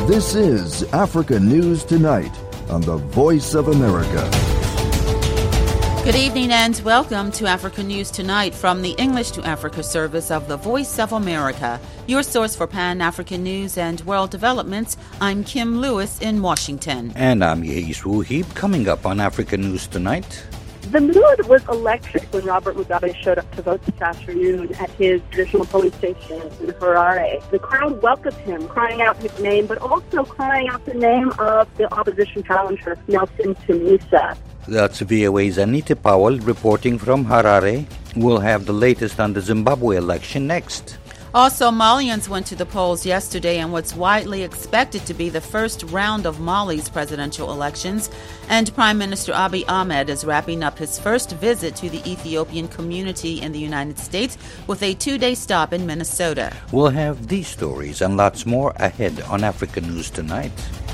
This is Africa News Tonight on the Voice of America. Good evening and welcome to Africa News Tonight from the English to Africa service of the Voice of America, your source for Pan-African news and world developments. I'm Kim Lewis in Washington. And I'm Yeis Wuhib. Coming up on Africa News Tonight. The mood was electric when Robert Mugabe showed up to vote this afternoon at his traditional polling station in Harare. The crowd welcomed him, crying out his name, but also crying out the name of the opposition challenger, Nelson Chamisa. That's VOA's Anita Powell reporting from Harare. We'll have the latest on the Zimbabwe election next. Also, Malians went to the polls yesterday in what's widely expected to be the first round of Mali's presidential elections, and Prime Minister Abiy Ahmed is wrapping up his first visit to the Ethiopian community in the United States with a 2-day stop in Minnesota. We'll have these stories and lots more ahead on Africa News Tonight.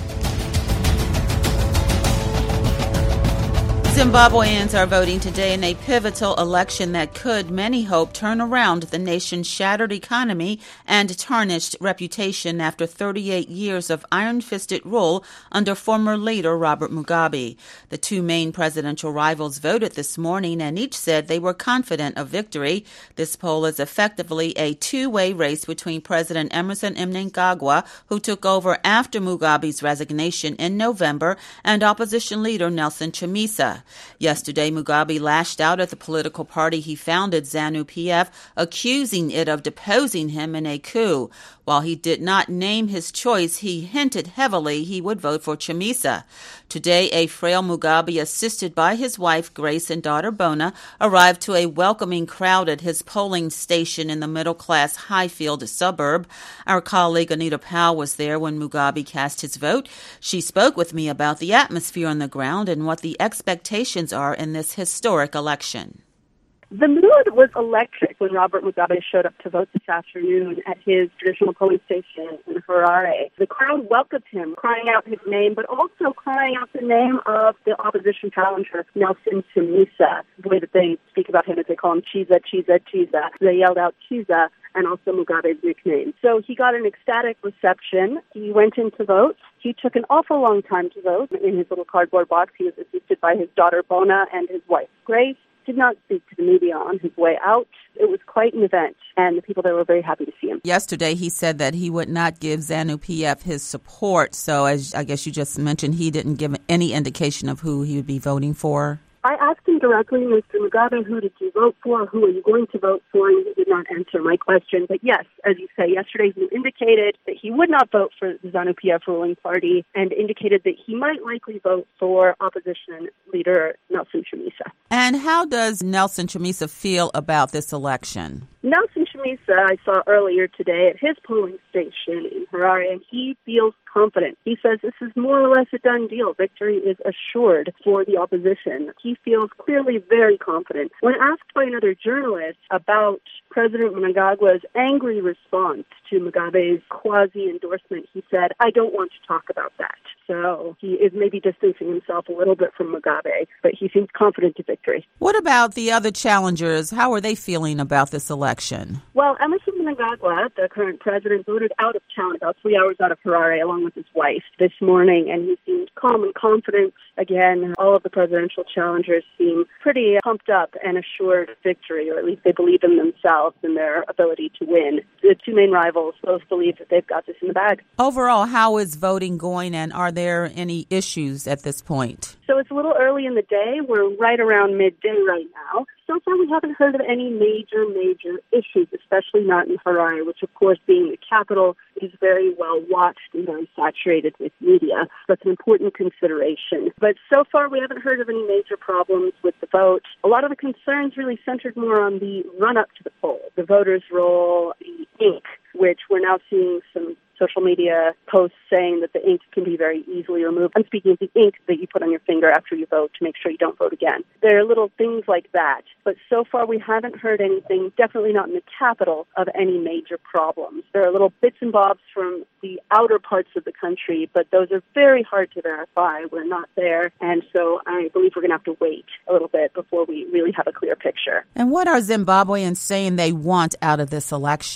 Zimbabweans are voting today in a pivotal election that could, many hope, turn around the nation's shattered economy and tarnished reputation after 38 years of iron-fisted rule under former leader Robert Mugabe. The two main presidential rivals voted this morning and each said they were confident of victory. This poll is effectively a two-way race between President Emmerson Mnangagwa, who took over after Mugabe's resignation in November, and opposition leader Nelson Chamisa. Yesterday, Mugabe lashed out at the political party he founded, ZANU-PF, accusing it of deposing him in a coup. While he did not name his choice, he hinted heavily he would vote for Chamisa. Today, a frail Mugabe, assisted by his wife Grace and daughter Bona, arrived to a welcoming crowd at his polling station in the middle-class Highfield suburb. Our colleague Anita Powell was there when Mugabe cast his vote. She spoke with me about the atmosphere on the ground and what the expectations are in this historic election. The mood was electric when Robert Mugabe showed up to vote this afternoon at his traditional polling station in Harare. The crowd welcomed him, crying out his name, but also crying out the name of the opposition challenger, Nelson Chamisa. The way that they speak about him is they call him Chiza, Chiza, Chiza. They yelled out Chiza and also Mugabe's nickname. So he got an ecstatic reception. He went in to vote. He took an awful long time to vote. In his little cardboard box, he was assisted by his daughter Bona and his wife Grace. Did not speak to the media on his way out. It was quite an event, and the people there were very happy to see him. Yesterday, he said that he would not give ZANU-PF his support. So, as I guess you just mentioned, he didn't give any indication of who he would be voting for. I asked him directly, Mr. Mugabe, who did you vote for? Who are you going to vote for? And he did not answer my question. But yes, as you say, yesterday he indicated that he would not vote for the ZANU-PF ruling party and indicated that he might likely vote for opposition leader Nelson Chamisa. And how does Nelson Chamisa feel about this election? Nelson Chamisa, I saw earlier today at his polling station in Harare, and he feels confident. He says this is more or less a done deal. Victory is assured for the opposition. He feels clearly very confident. When asked by another journalist about President Mnangagwa's angry response to Mugabe's quasi-endorsement, he said, "I don't want to talk about that." So he is maybe distancing himself a little bit from Mugabe, but he seems confident of victory. What about the other challengers? How are they feeling about this election? Well, Emmerson Mnangagwa, the current president, voted out of town about 3 hours out of Harare along with his wife this morning, and he seemed calm and confident. Again, all of the presidential challengers seem pretty pumped up and assured of victory, or at least they believe in themselves and their ability to win. The two main rivals both believe that they've got this in the bag. Overall, how is voting going, and are there any issues at this point? So it's a little early in the day. We're right around midday right now. So far, we haven't heard of any major issues, especially not in Harare, which, of course, being the capital, is very well watched and very saturated with media. That's an important consideration. But so far, we haven't heard of any major problems with the vote. A lot of the concerns really centered more on the run-up to the poll, the voters' roll, the ink, which we're now seeing some social media posts saying that the ink can be very easily removed. I'm speaking of the ink that you put on your finger after you vote to make sure you don't vote again. There are little things like that. But so far we haven't heard anything, definitely not in the capital, of any major problems. There are little bits and bobs from the outer parts of the country, but those are very hard to verify. We're not there. And so I believe we're going to have to wait a little bit before we really have a clear picture. And what are Zimbabweans saying they want out of this election?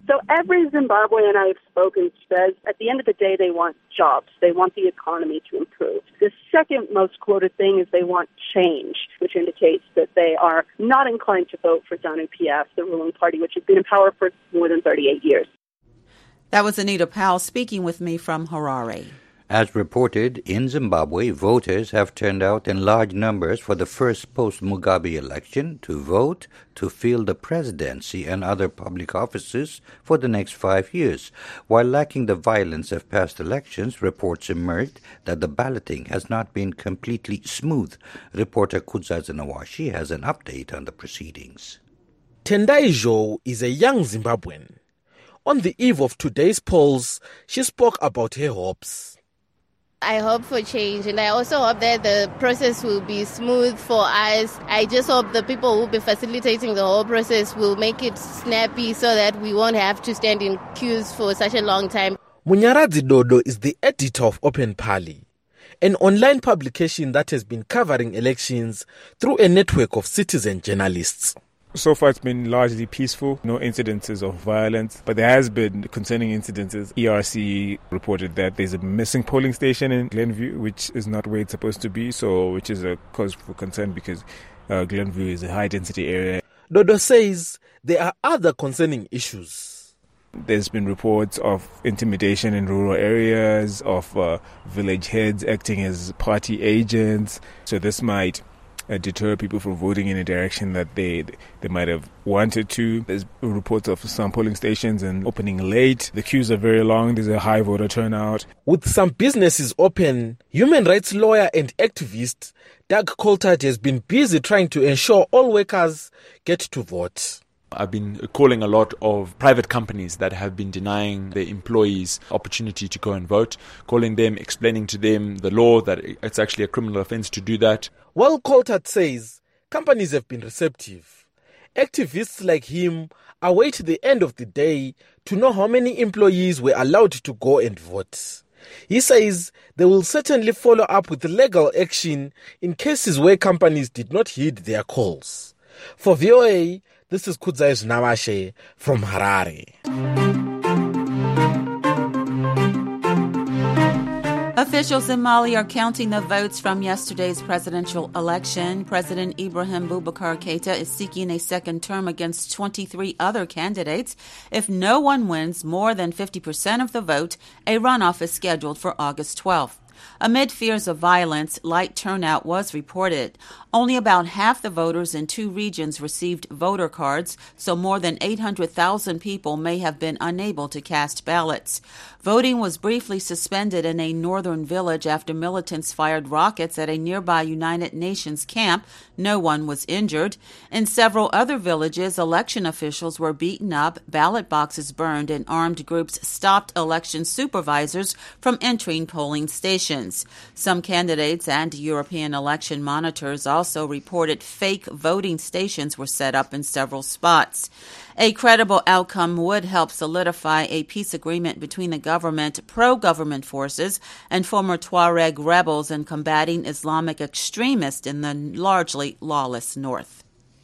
So every Zimbabwean I have spoken says at the end of the day they want jobs. They want the economy to improve. The second most quoted thing is they want change, which indicates that they are not inclined to vote for ZANU-PF, the ruling party, which has been in power for more than 38 years. That was Anita Powell speaking with me from Harare. As reported, in Zimbabwe, voters have turned out in large numbers for the first post-Mugabe election to vote to fill the presidency and other public offices for the next 5 years. While lacking the violence of past elections, reports emerged that the balloting has not been completely smooth. Reporter Kudzazi Nawashi has an update on the proceedings. Tendai Zhou is a young Zimbabwean. On the eve of today's polls, she spoke about her hopes. I hope for change, and I also hope that the process will be smooth for us. I just hope the people who will be facilitating the whole process will make it snappy so that we won't have to stand in queues for such a long time. Munyaradzi Dodo is the editor of Open Pali, an online publication that has been covering elections through a network of citizen journalists. So far it's been largely peaceful, no incidences of violence, but there has been concerning incidences. ERC reported that there's a missing polling station in Glenview, which is not where it's supposed to be, which is a cause for concern because Glenview is a high-density area. Dodo says there are other concerning issues. There's been reports of intimidation in rural areas, of village heads acting as party agents, so this might deter people from voting in a direction that they might have wanted to. There's reports of some polling stations and opening late. The queues are very long. There's a high voter turnout. With some businesses open, human rights lawyer and activist Doug Coulthard has been busy trying to ensure all workers get to vote. I've been calling a lot of private companies that have been denying their employees opportunity to go and vote, calling them, explaining to them the law that it's actually a criminal offense to do that. While Coulthard says companies have been receptive, activists like him await the end of the day to know how many employees were allowed to go and vote. He says they will certainly follow up with legal action in cases where companies did not heed their calls. For VOA, this is Kudzazi Nawashi from Harare. Officials in Mali are counting the votes from yesterday's presidential election. President Ibrahim Boubacar Keïta is seeking a second term against 23 other candidates. If no one wins more than 50% of the vote, a runoff is scheduled for August 12th. Amid fears of violence, light turnout was reported. Only about half the voters in 2 regions received voter cards, so more than 800,000 people may have been unable to cast ballots. Voting was briefly suspended in a northern village after militants fired rockets at a nearby United Nations camp. No one was injured. In several other villages, election officials were beaten up, ballot boxes burned, and armed groups stopped election supervisors from entering polling stations. Some candidates and European election monitors also reported fake voting stations were set up in several spots. A credible outcome would help solidify a peace agreement between the government, pro-government forces, and former Tuareg rebels in combating Islamic extremists in the largely lawless north.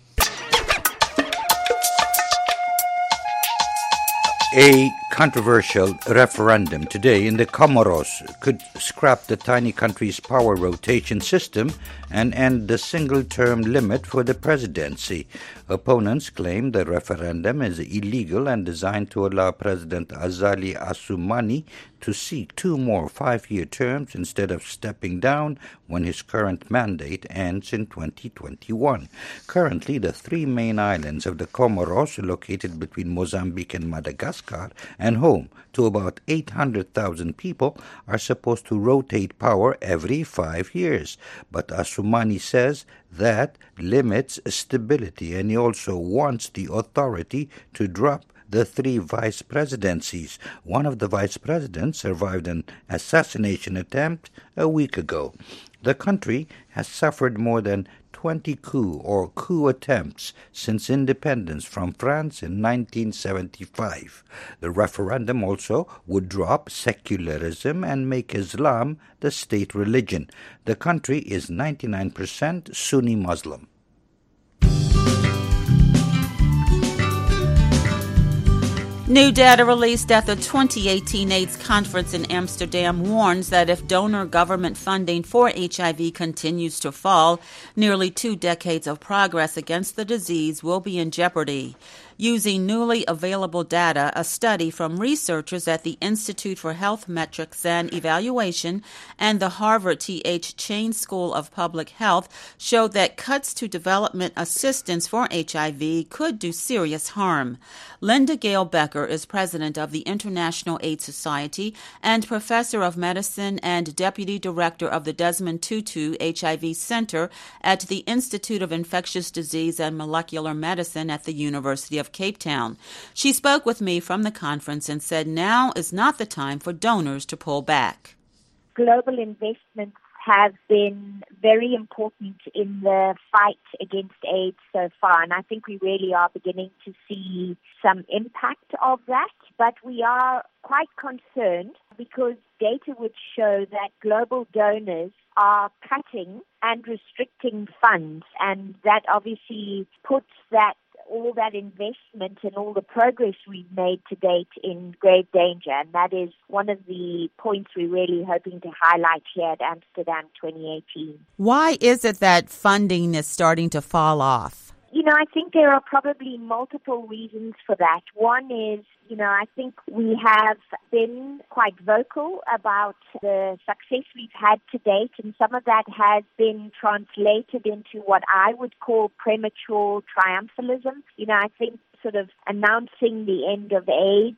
A controversial referendum today in the Comoros could scrap the tiny country's power rotation system and end the single-term limit for the presidency. Opponents claim the referendum is illegal and designed to allow President Azali Assoumani to seek 2 more 5-year terms instead of stepping down when his current mandate ends in 2021. Currently, the 3 main islands of the Comoros, located between Mozambique and Madagascar, and home to about 800,000 people, are supposed to rotate power every 5 years. But Assoumani says that limits stability, and he also wants the authority to drop the 3 vice presidencies. One of the vice presidents survived an assassination attempt a week ago. The country has suffered more than 20 coup attempts since independence from France in 1975. The referendum also would drop secularism and make Islam the state religion. The country is 99% Sunni Muslim. New data released at the 2018 AIDS conference in Amsterdam warns that if donor government funding for HIV continues to fall, nearly 2 decades of progress against the disease will be in jeopardy. Using newly available data, a study from researchers at the Institute for Health Metrics and Evaluation and the Harvard T.H. Chan School of Public Health showed that cuts to development assistance for HIV could do serious harm. Linda Gale Becker is president of the International AIDS Society and professor of medicine and deputy director of the Desmond Tutu HIV Center at the Institute of Infectious Disease and Molecular Medicine at the University of Cape Town. She spoke with me from the conference and said now is not the time for donors to pull back. Global investments have been very important in the fight against AIDS so far, and I think we really are beginning to see some impact of that. But we are quite concerned because data would show that global donors are cutting and restricting funds, and that obviously puts all that investment and all the progress we've made to date in grave danger. And that is one of the points we're really hoping to highlight here at Amsterdam 2018. Why is it that funding is starting to fall off? I think there are probably multiple reasons for that. One is, I think we have been quite vocal about the success we've had to date, and some of that has been translated into what I would call premature triumphalism. I think sort of announcing the end of AIDS,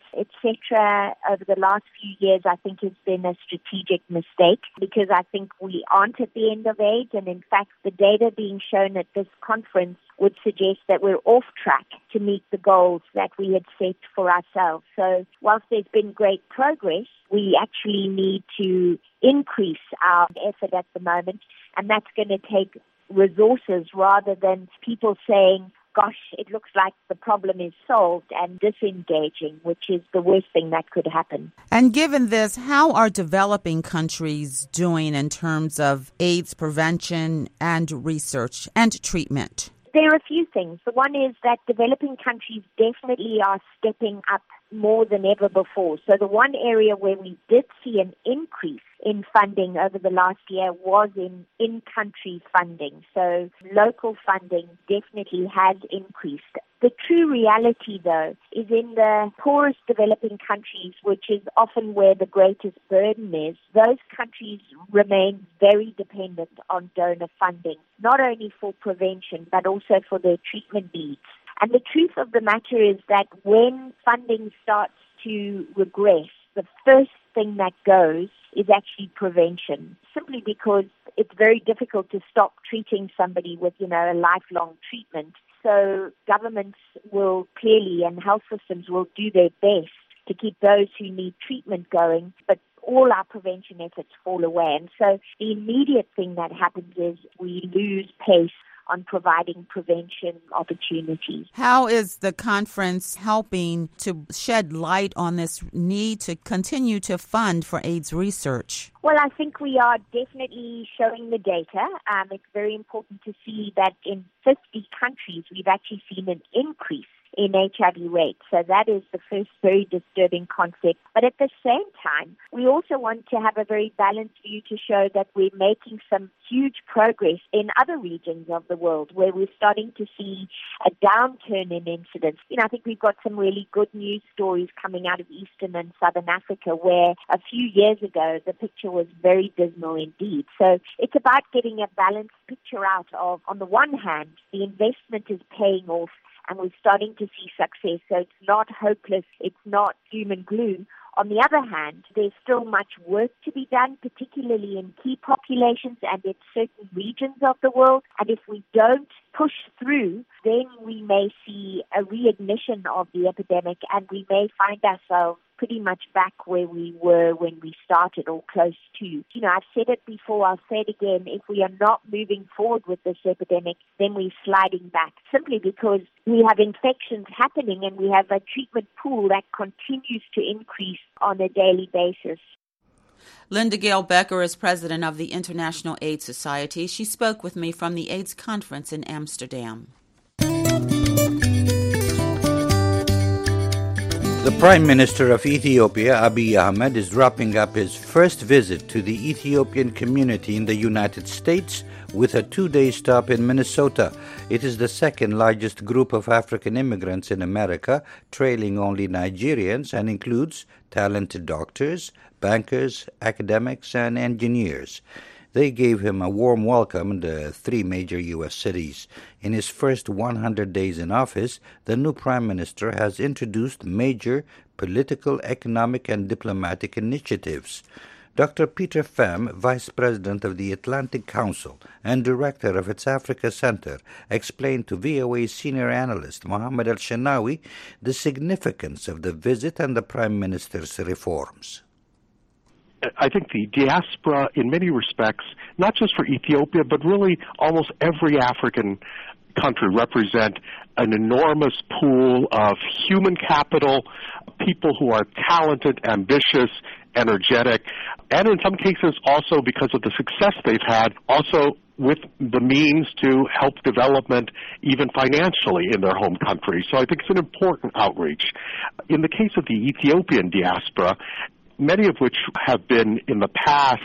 etc., over the last few years, I think has been a strategic mistake because I think we aren't at the end of AIDS, and in fact, the data being shown at this conference would suggest that we're off track to meet the goals that we had set for ourselves. So whilst there's been great progress, we actually need to increase our effort at the moment, and that's going to take resources rather than people saying, gosh, it looks like the problem is solved, and disengaging, which is the worst thing that could happen. And given this, how are developing countries doing in terms of AIDS prevention and research and treatment? There are a few things. The one is that developing countries definitely are stepping up more than ever before. So the one area where we did see an increase in funding over the last year was in-country funding. So local funding definitely has increased. The true reality, though, is in the poorest developing countries, which is often where the greatest burden is, those countries remain very dependent on donor funding, not only for prevention, but also for their treatment needs. And the truth of the matter is that when funding starts to regress, the first thing that goes is actually prevention, simply because it's very difficult to stop treating somebody with, a lifelong treatment. So governments will clearly, and health systems will do their best to keep those who need treatment going, but all our prevention efforts fall away. And so the immediate thing that happens is we lose pace on providing prevention opportunities. How is the conference helping to shed light on this need to continue to fund for AIDS research? Well, I think we are definitely showing the data. It's very important to see that in 50 countries, we've actually seen an increase in HIV rates. So that is the first very disturbing concept. But at the same time, we also want to have a very balanced view to show that we're making some huge progress in other regions of the world where we're starting to see a downturn in incidence. I think we've got some really good news stories coming out of Eastern and Southern Africa where a few years ago the picture was very dismal indeed. So it's about getting a balanced picture out of, on the one hand, the investment is paying off and we're starting to see success. So it's not hopeless, it's not doom and gloom. On the other hand, there's still much work to be done, particularly in key populations and in certain regions of the world. And if we don't push through, then we may see a reignition of the epidemic and we may find ourselves pretty much back where we were when we started or close to. I've said it before, I'll say it again, if we are not moving forward with this epidemic, then we're sliding back simply because we have infections happening and we have a treatment pool that continues to increase on a daily basis. Linda Gale Becker is president of the International AIDS Society. She spoke with me from the AIDS conference in Amsterdam. The Prime Minister of Ethiopia, Abiy Ahmed, is wrapping up his first visit to the Ethiopian community in the United States with a 2-day stop in Minnesota. It is the second largest group of African immigrants in America, trailing only Nigerians, and includes talented doctors, bankers, academics, and engineers. They gave him a warm welcome in the 3 major U.S. cities. In his first 100 days in office, the new Prime Minister has introduced major political, economic, and diplomatic initiatives. Dr. Peter Pham, Vice President of the Atlantic Council and Director of its Africa Center, explained to VOA senior analyst Mohammed Al-Shenawi the significance of the visit and the Prime Minister's reforms. I think the diaspora, in many respects, not just for Ethiopia, but really almost every African country, represent an enormous pool of human capital, people who are talented, ambitious, energetic, and in some cases also because of the success they've had, also with the means to help development even financially in their home country. So I think it's an important outreach. In the case of the Ethiopian diaspora, many of which have been in the past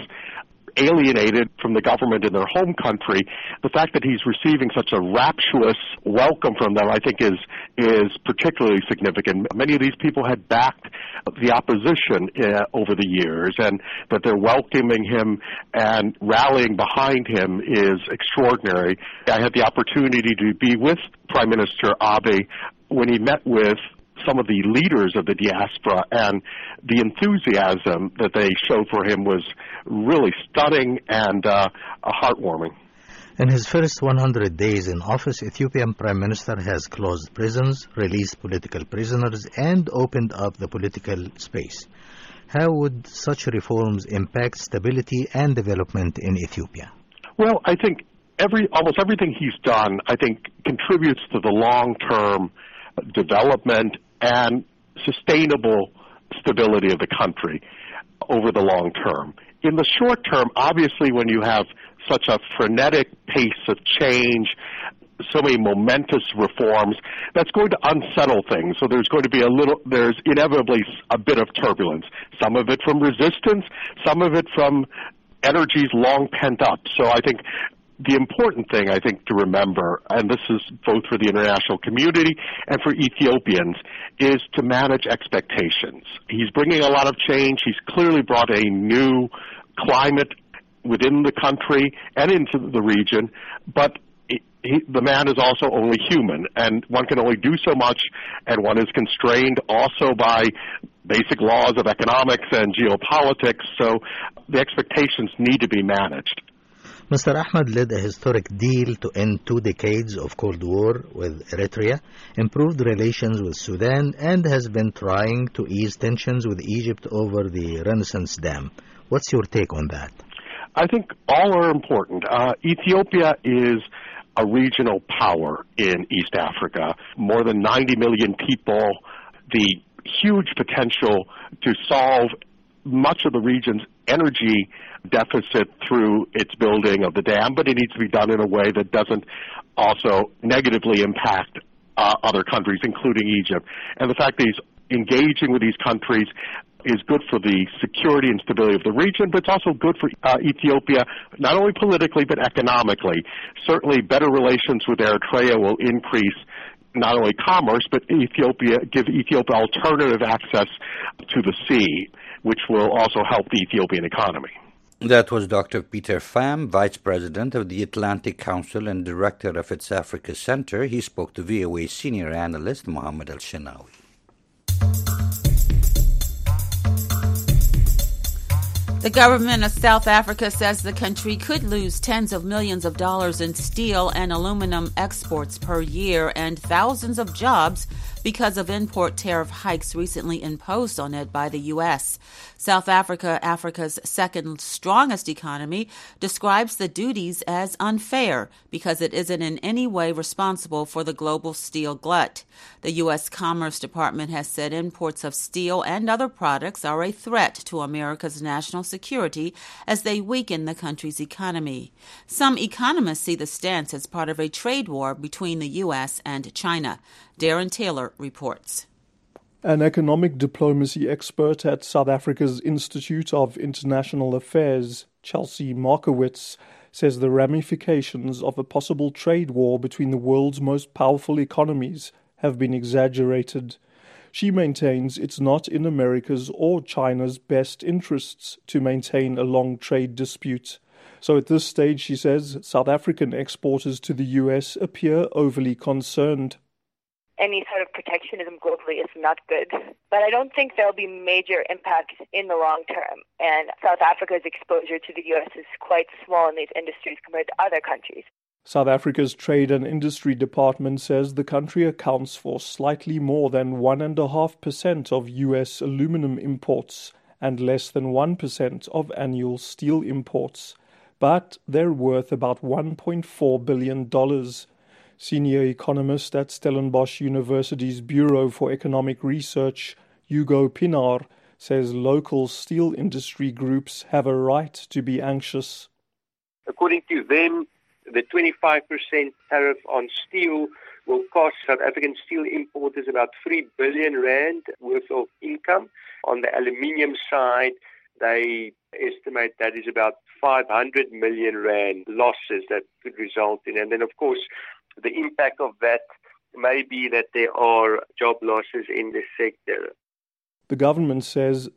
alienated from the government in their home country, the fact that he's receiving such a rapturous welcome from them, I think, is particularly significant. Many of these people had backed the opposition over the years, and that they're welcoming him and rallying behind him is extraordinary. I had the opportunity to be with Prime Minister Abiy when he met with some of the leaders of the diaspora, and the enthusiasm that they showed for him was really stunning and heartwarming. In his first 100 days in office, Ethiopian Prime Minister has closed prisons, released political prisoners, and opened up the political space. How would such reforms impact stability and development in Ethiopia? Well, I think almost everything he's done, I think, contributes to the long-term development and sustainable stability of the country over the long term. In the short term, obviously, when you have such a frenetic pace of change, so many momentous reforms, that's going to unsettle things. So there's inevitably a bit of turbulence. Some of it from resistance, some of it from energies long pent up. So I think the important thing, to remember, and this is both for the international community and for Ethiopians, is to manage expectations. He's bringing a lot of change. He's clearly brought a new climate within the country and into the region, but the man is also only human, and one can only do so much, and one is constrained also by basic laws of economics and geopolitics, so the expectations need to be managed. Mr. Ahmed led a historic deal to end 2 decades of Cold War with Eritrea, improved relations with Sudan, and has been trying to ease tensions with Egypt over the Renaissance Dam. What's your take on that? I think all are important. Ethiopia is a regional power in East Africa. More than 90 million people, the huge potential to solve much of the region's energy deficit through its building of the dam, but it needs to be done in a way that doesn't also negatively impact other countries, including Egypt. And the fact that he's engaging with these countries is good for the security and stability of the region, but it's also good for Ethiopia, not only politically but economically. Certainly better relations with Eritrea will increase not only commerce, but give Ethiopia alternative access to the sea, which will also help the Ethiopian economy. That was Dr. Peter Pham, Vice President of the Atlantic Council and Director of its Africa Center. He spoke to VOA senior analyst Mohammed Al-Shenawi. The government of South Africa says the country could lose tens of millions of dollars in steel and aluminum exports per year and thousands of jobs because of import tariff hikes recently imposed on it by the U.S. South Africa, Africa's second strongest economy, describes the duties as unfair because it isn't in any way responsible for the global steel glut. The U.S. Commerce Department has said imports of steel and other products are a threat to America's national security as they weaken the country's economy. Some economists see the stance as part of a trade war between the U.S. and China. Darren Taylor reports. An economic diplomacy expert at South Africa's Institute of International Affairs, Chelsea Markowitz, says the ramifications of a possible trade war between the world's most powerful economies have been exaggerated. She maintains it's not in America's or China's best interests to maintain a long trade dispute. So at this stage, she says, South African exporters to the US appear overly concerned. Any sort of protectionism globally is not good. But I don't think there'll be major impact in the long term. And South Africa's exposure to the U.S. is quite small in these industries compared to other countries. South Africa's Trade and Industry Department says the country accounts for slightly more than 1.5% of U.S. aluminum imports and less than 1% of annual steel imports. But they're worth about $1.4 billion. Senior economist at Stellenbosch University's Bureau for Economic Research, Hugo Pinaar, says local steel industry groups have a right to be anxious. According to them, the 25% tariff on steel will cost South African steel importers about 3 billion rand worth of income. On the aluminium side, they estimate that is about 500 million rand losses that could result in. And then, of course, the impact of that may be that there are job losses in this sector. The government says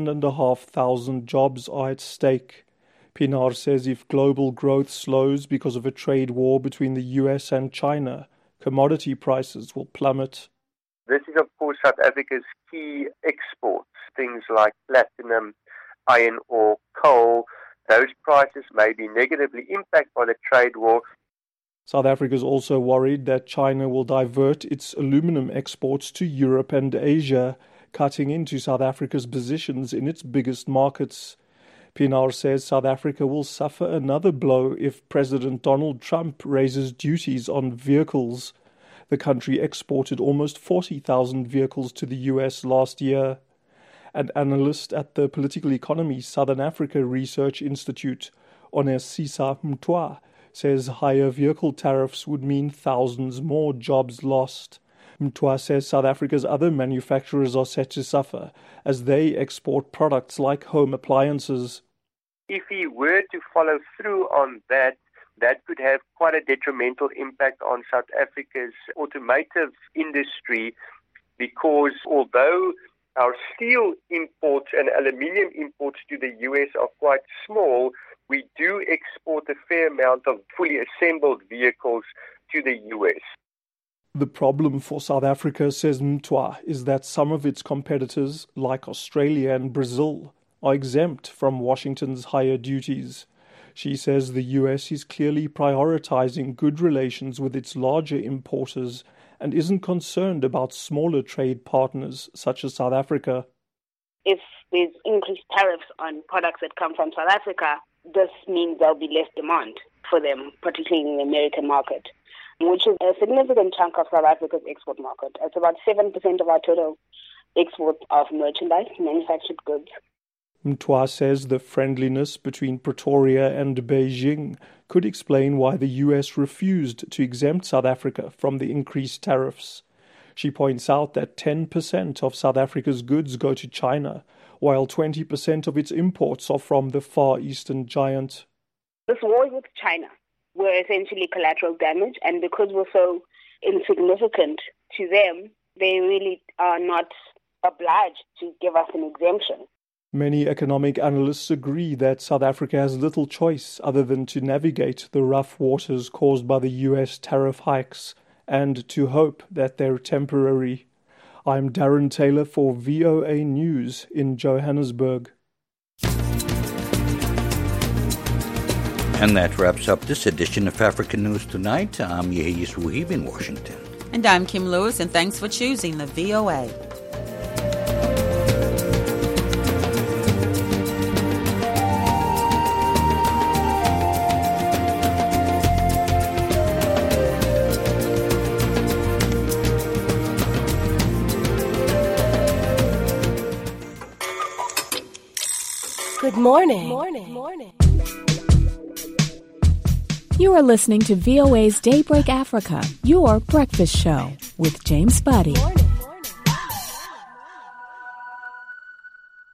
7,500 jobs are at stake. Pinaar says if global growth slows because of a trade war between the US and China, commodity prices will plummet. This is, of course, South Africa's key exports, things like platinum, iron ore, coal. Those prices may be negatively impacted by the trade war. South Africa is also worried that China will divert its aluminum exports to Europe and Asia, cutting into South Africa's positions in its biggest markets. Pinaar says South Africa will suffer another blow if President Donald Trump raises duties on vehicles. The country exported almost 40,000 vehicles to the US last year. An analyst at the Political Economy Southern Africa Research Institute, Onesisa Mtwa, says higher vehicle tariffs would mean thousands more jobs lost. Mtwa says South Africa's other manufacturers are set to suffer as they export products like home appliances. If he were to follow through on that, that could have quite a detrimental impact on South Africa's automotive industry, because although our steel imports and aluminium imports to the US are quite small, we do export a fair amount of fully assembled vehicles to the US. The problem for South Africa, says Mtwa, is that some of its competitors, like Australia and Brazil, are exempt from Washington's higher duties. She says the US is clearly prioritizing good relations with its larger importers and isn't concerned about smaller trade partners such as South Africa. If there's increased tariffs on products that come from South Africa, this means there'll be less demand for them, particularly in the American market, which is a significant chunk of South Africa's export market. It's about 7% of our total export of merchandise, manufactured goods. Mtwa says the friendliness between Pretoria and Beijing could explain why the US refused to exempt South Africa from the increased tariffs. She points out that 10% of South Africa's goods go to China, while 20% of its imports are from the Far Eastern giant. This war with China were essentially collateral damage, and because we're so insignificant to them, they really are not obliged to give us an exemption. Many economic analysts agree that South Africa has little choice other than to navigate the rough waters caused by the US tariff hikes and to hope that they're temporary. I'm Darren Taylor for VOA News in Johannesburg. And that wraps up this edition of African News Tonight. I'm Yehis Wuhib in Washington. And I'm Kim Lewis, and thanks for choosing the VOA. Good morning. You are listening to VOA's Daybreak Africa, your breakfast show with James Buddy.